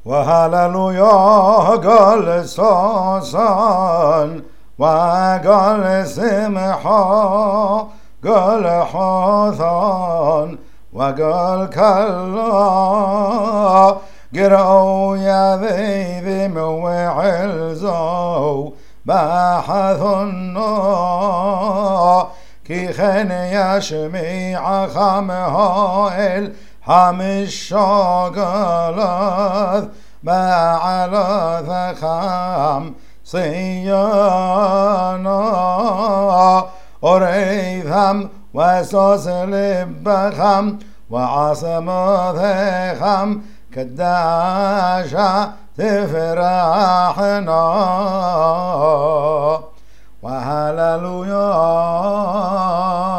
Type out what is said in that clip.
وهللويا قال سوسن وقال سمحا قال حوثان وقال كلا قرأوا يا ذي موعلزو بحث كي خن يشميع خمهائل حمش شاقلث بعلى ثخام صيانا أريثم وسوس لبخم وعاصم ثخم كداشا تفرحنا وهللويا